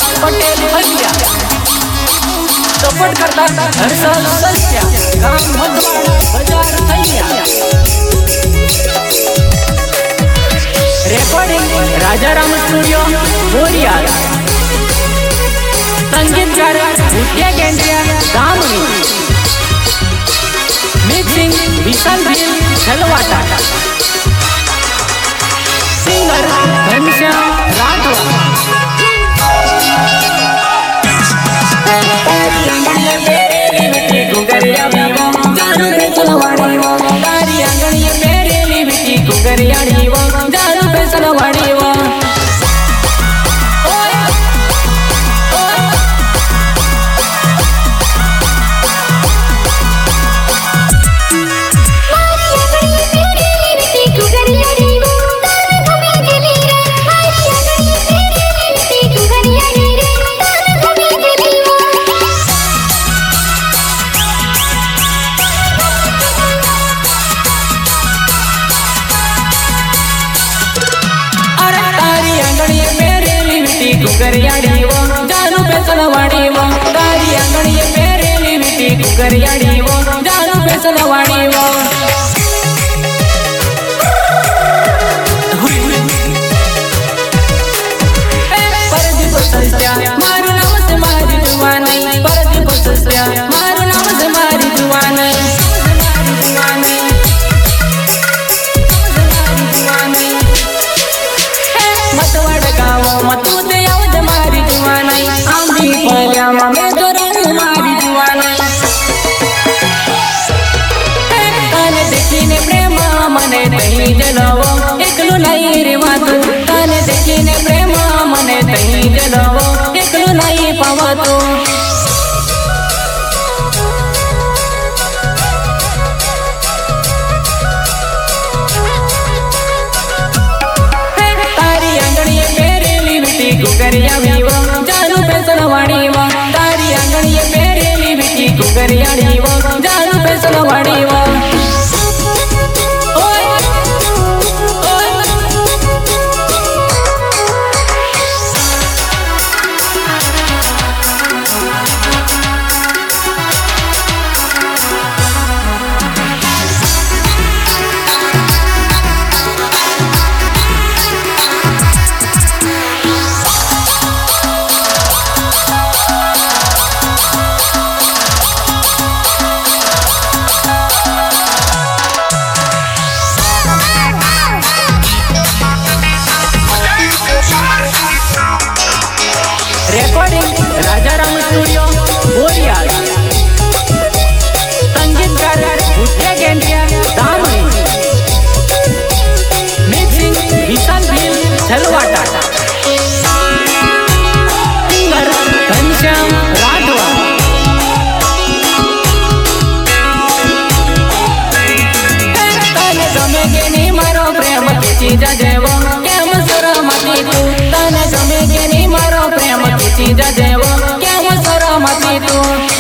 पटेल भैया सपोर्ट करता हर्षल सस्या गाम मधवाड़ा बाजार थैया। Recording Rajaram studio Borial. संगीतकार भुटिया गेंडिया दामनी। मिक्सिंग विशाल भील छलवाटा। सिंगर घनश्याम राठवा। गुगरिया वीवो जारू पे चलवाड़ी वो तारी आंगणी मेरे लिविटी गुगरिया वीवो जारू पे चलवाड़ी वो। गुगरियाड़ी वो जारू पे चलवाड़ी वो तारी आंगणी मेरे लिविटी गुगरियाड़ी वो जारू पे चलवाड़ी वो। परदी को सस्या मारू नाम से मारी जुवानी। परदी को सस्या मारू नाम से मारी जुवानी। मतवाड़ गाँव मतू मैं तो रहूं मारी जुवानी। ताने देखीने प्रेम मने तही जलावो एकलू नहीं रे मातू। ताने देखीने प्रेम मने तही जलावो एकलू नहीं पावतो। तारी आंगणी मेरे लिविटी गुगरिया वीवो जारू पे चलवाड़ी वो तारी आंगणी मेरे लिविटी गुगरियाड़ी वो जारू पे चलवाड़ी वो। Recording Rajaram studio Borial. संगीतकार भुटिया गेंडिया दामनी। मिक्सिंग विशाल भील छलवाटा। सिंगर घनश्याम राठवा। ताने गमे के नी मारो प्रेम की चीज जेवो केम सरमती तू। ताने गमे के नी मारो प्रेम चीज देवो क्या सरमती तू।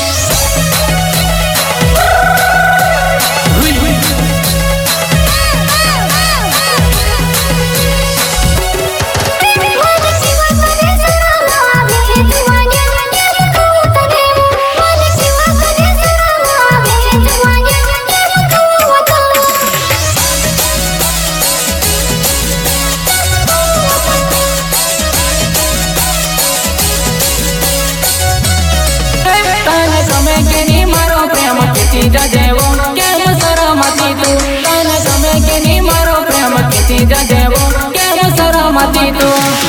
चीज देवो केम सरमती तू। ताने गमे के नी मारो प्रेम की चीज देवो केम सरमती तू।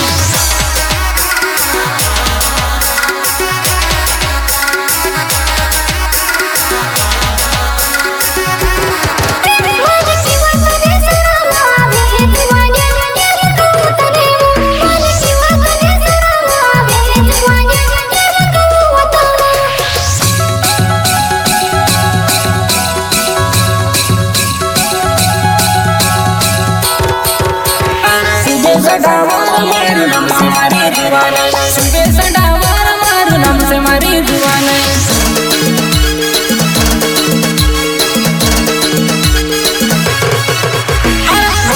मारू नाम से मारी जुवानी।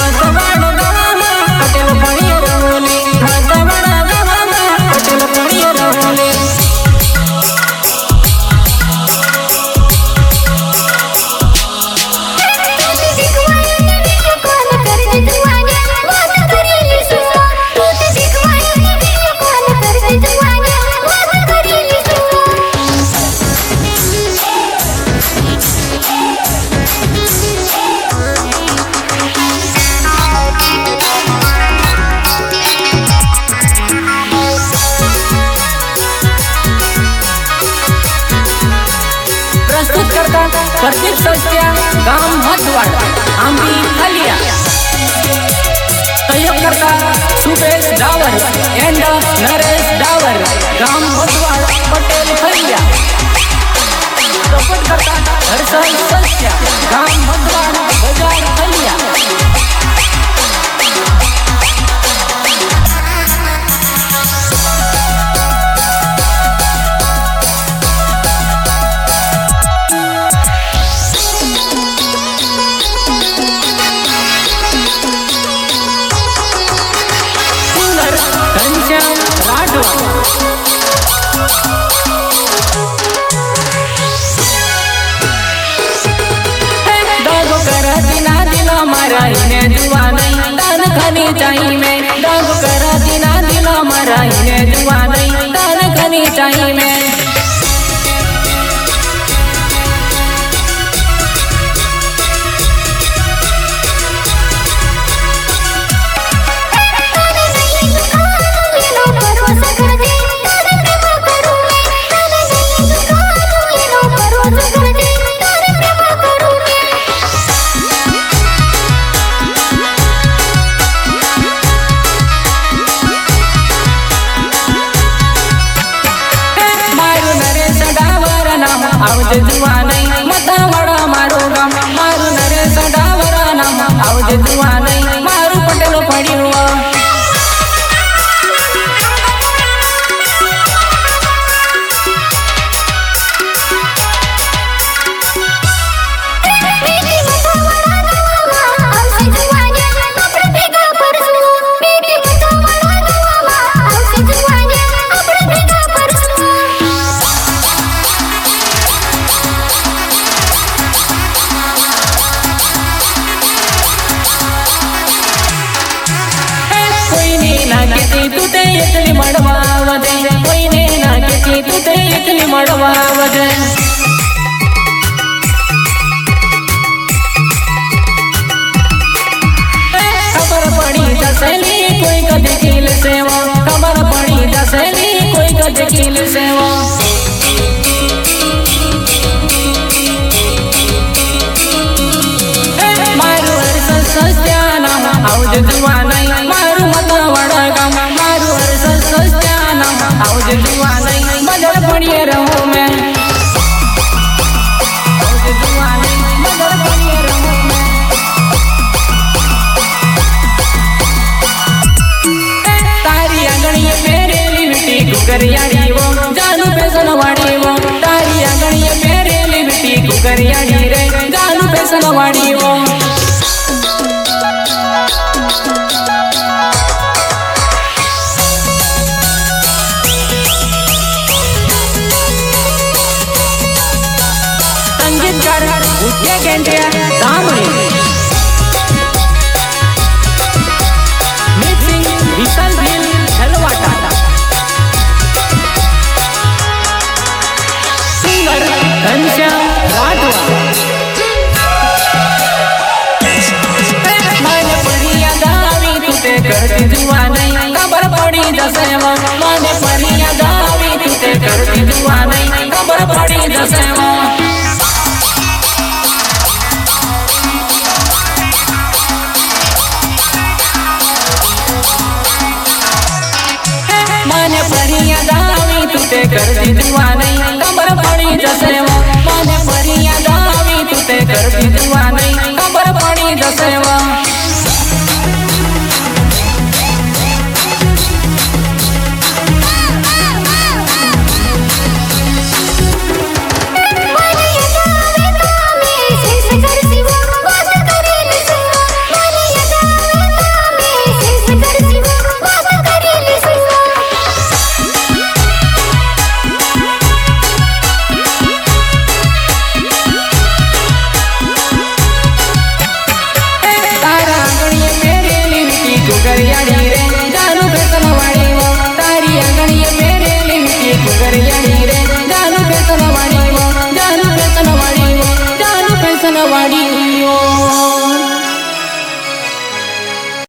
पटेल सस्या गाम मधवाड़ आंबी खलिया सहयोग करता सुबेश डावर एंड नरेश डावर गाम मधवाड़ पटेल खलिया सपोर्ट करता हर्षल सस्या गाम मधवाड़ बाजार खलिया चाहिए मैं दाग करा दिना दिला मरा इन्हें जुआ नहीं दान खनी चाहिए मैं आवज जुआ नहीं मधवाड़ा मारो गाम मारू नरेश डावरा नाम आवज जुआ नहीं मारू पटेल पड़ी हुआ एकली मड़वावजे कोई ने ना के तुते एकली मड़वावजे खबर पड़ी जसली कोई कद किल सेवा खबर पड़ी जसली कोई कद किल सेवा मारू हर्ष सस्या नाम आवज जुआ नहीं मारू मधवाड़ा गाम आवज जुआ नहीं मदर पड़िए रहूं मैं आवज जुआ नहीं मदर पड़िए रहूं मैं तारी आंगणिए मेरे लिविटी गुगरियाड़ी वो जानू पेसन वाड़ी वो तारी आंगणिए मेरे लिविटी गुगरियाड़ी रे जानू पेसन वाड़ी वो मिक्सिंग विशाल बिल हलवा टाटा सिंगर घनश्याम राठवा मन परिया गावी तुते करती जुआ नहीं खबर पड़ी जसेवा मन परिया गावी तुते करती जुआ नहीं खबर पड़ी जसेवा परिया दावी तुते कर दी जुआ